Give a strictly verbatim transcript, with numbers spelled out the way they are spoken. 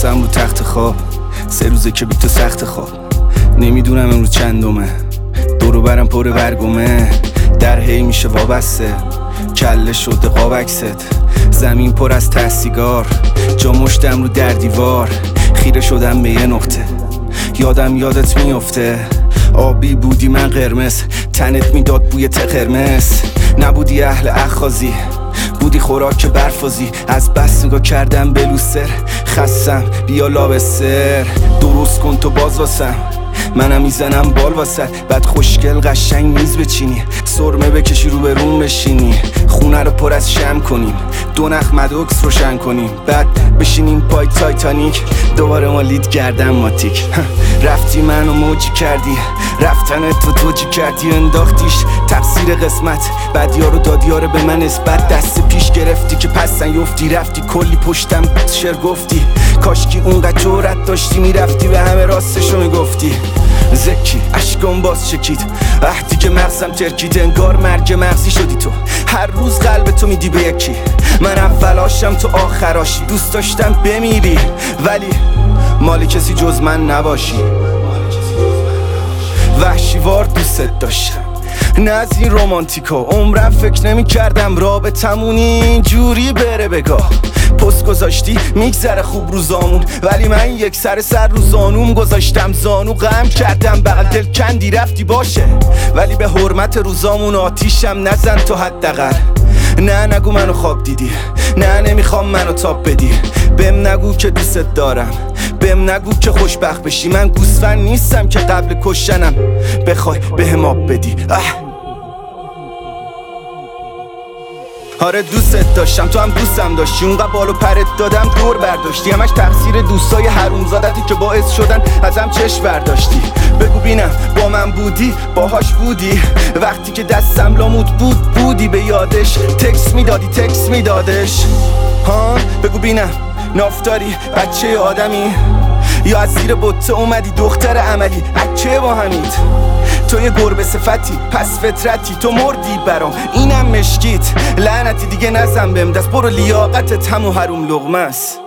نشستم رو تخت خواب، سه روزه که بی تو سخت خواب. نمیدونم امروز چندمه، دورو برم پر برگمه. در هی میشه وابسته، کله شده قابکست. زمین پر از ته سیگار، جا مشتم رو در دیوار. خیره شدم به یه نقطه، یادم یادت میفته. آبی بودی من قرمز، تنت میداد بوی ته قرمز. نبودی اهل اخازی، بودی خوراک برفازی. از بس نگاه کردم به لوستر، خستم بیا لابستر. درست کن تو باز واسم، منم میزنم بال واسد. بعد خوشگل قشنگ میز بچینی، سرمه بکشی رو به روم بشینی. خونه رو پر از شم کنیم، دو نخ مدوکس روشن کنیم. بعد بشینیم پای تایتانیک، دوباره ما لید گردن ماتیک. رفتی منو موجی کردی، رفتن تو توجی کردی. انداختیش تقصیر قسمت، بعد یارو دادی یاره به من نسبت. دست پیش گرفتی که پسن یفتی، رفتی کلی پشتم شر گفتی. کاشکی اونقدر جورت داشتی، میرفتی به همه راستشو میگفتی. زکی اشکم باز چکید، وقتی که مغزم ترکید. انگار مرگ مغزی شدی تو، هر روز قلب تو میدی به یکی. من اولاشم تو آخراشی، دوست داشتم بمیری ولی مال کسی جز من نباشی. وحشیوار دوست داشتم، نه از این رومانتیکا. عمرم فکر نمی کردم رابطمون اینجوری بره بگاه. پست گذاشتی میگذره خوب روزامون، ولی من یک سر سر رو زانوم گذاشتم. زانو غم کردم بغل دل کندی رفتی باشه، ولی به حرمت روزامون آتیشم نزن تو حداقل. نه نگو منو خواب دیدی، نه نمیخوام منو تاب بدی. بهم نگو که دوست دارم، بهم نگو که خوشبخت بشی. من گوسفند نیستم که قبل کشتنم بخوای بهم آب بدی. اه. آره دوست داشتم، تو هم دوستم داشتی. اونقدر بالو پرت دادم دور برداشتی. همش تقصیر دوستای حرومزادتی که باعث شدن ازم چشم برداشتی. بگو بینم با من بودی، باهاش بودی. وقتی که دستم لامود بود بودی به یادش. تکس میدادی تکس میدادش. ها بگو بینم نافتاری بچه آدمی، یا از زیر بطه اومدی دختر عملی. اکه با همید تو یه گربه صفتی، پس فطرتی تو مردی برام. اینم مشکیت لعنتی دیگه نزن بهم دست. برو لیاقتت همو حروم لقمه است.